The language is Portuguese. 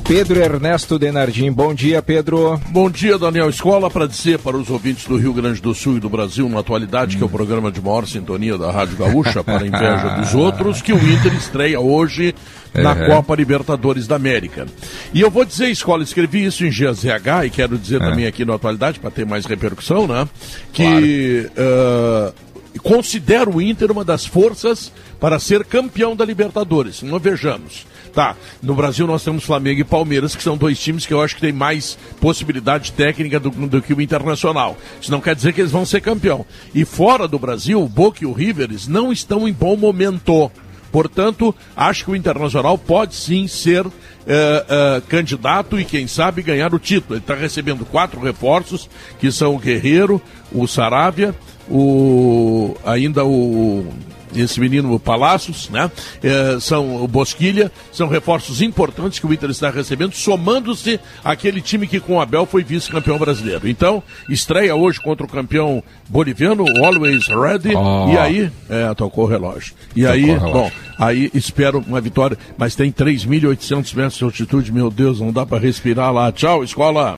Pedro Ernesto Denardim. Bom dia, Pedro. Bom dia, Daniel. Escola para dizer para os ouvintes do Rio Grande do Sul e do Brasil, na atualidade, que é o programa de maior sintonia da Rádio Gaúcha, para a inveja dos outros, que o Inter estreia hoje na Copa Libertadores da América. E eu vou dizer, Escola, escrevi isso em GZH e quero dizer também aqui na atualidade, para ter mais repercussão, né? Que considero o Inter uma das forças para ser campeão da Libertadores. Não vejamos. Tá, no Brasil nós temos Flamengo e Palmeiras, que são dois times que eu acho que tem mais possibilidade técnica do que o Internacional. Isso não quer dizer que eles vão ser campeão. E fora do Brasil, o Boca e o River não estão em bom momento. Portanto, acho que o Internacional pode sim ser candidato e, quem sabe, ganhar o título. Ele está recebendo 4 reforços, que são o Guerreiro, o Saravia, esse menino, o Palácios, né? São o Bosquilha, são reforços importantes que o Inter está recebendo, somando-se àquele time que com o Abel foi vice-campeão brasileiro. Então, estreia hoje contra o campeão boliviano, Always Ready, e aí, tocou o relógio. E aí, bom, aí espero uma vitória, mas tem 3.800 metros de altitude, meu Deus, não dá para respirar lá. Tchau, Escola!